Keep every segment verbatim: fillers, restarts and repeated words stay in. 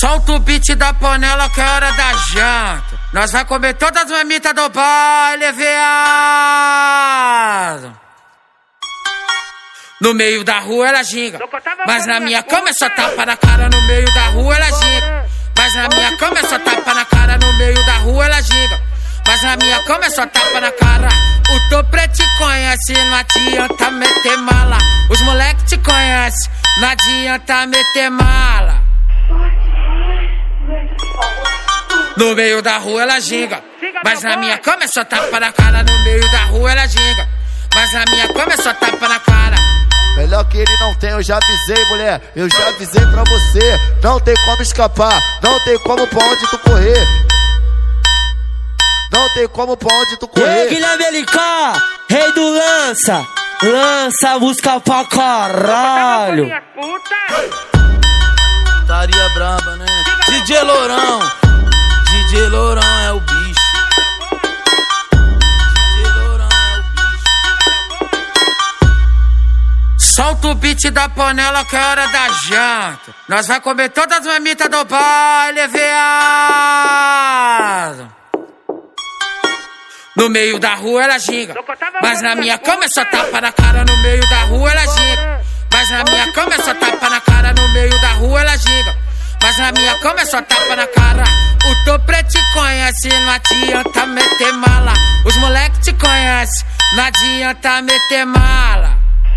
Solta o beat da panela que é hora da janta. Nós vai comer todas as mamitas do baile, viado. No meio da rua ela ginga, mas na minha cama é só tapa na cara. No meio da rua ela ginga, mas na minha cama é só tapa na cara. No meio da rua ela ginga, mas na minha cama é só tapa na cara. O Topré te conhece, não adianta meter mala. Os moleque te conhece, não adianta meter mala. No meio da rua ela ginga, mas na minha cama é só tapa na cara. No meio da rua ela ginga, mas na minha cama é só tapa na cara. Melhor que ele não tem, eu já avisei, mulher. Eu já avisei pra você. Não tem como escapar, não tem como pra onde tu correr. Não tem como pra onde tu correr. Ei, Guilherme L K, rei do lança. Lança música pra caralho. Taria braba, né? D J Lourão, D J Lourão é o bicho. D J Lourão é o bicho. Solta o beat da panela que é hora da janta. Nós vai comer todas as mamitas do baile, viado. No meio da rua ela ginga, mas na minha cama é só tapa na cara. No meio da rua ela ginga, mas na minha cama é só tapa na cara. No meio da rua ela ginga, mas na minha cama é só tapa na cara. O Topré te conhece, não adianta meter mala. Os moleque te conhece, não adianta meter mala.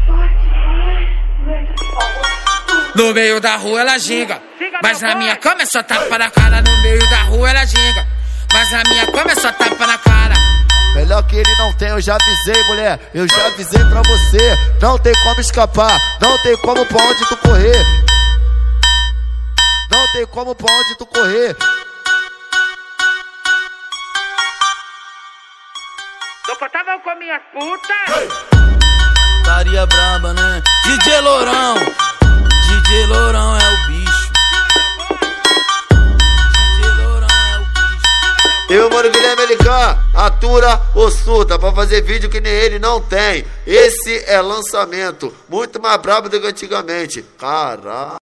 No meio da rua ela ginga, mas na minha cama é só tapa na cara. No meio da rua ela ginga, mas na minha cama é só tapa na cara. Melhor que ele não tem, eu já avisei, mulher. Eu já avisei pra você. Não tem como escapar, não tem como pra onde tu correr. Não tem como pra onde tu correr. Eu contava com minhas putas. Taria braba, né? D J Lourão, D J Lourão é o bicho. D J Lourão é o bicho. Eu, mano, Guilherme L K, atura ou surta pra fazer vídeo que nem ele não tem. Esse é lançamento, muito mais brabo do que antigamente. Caralho.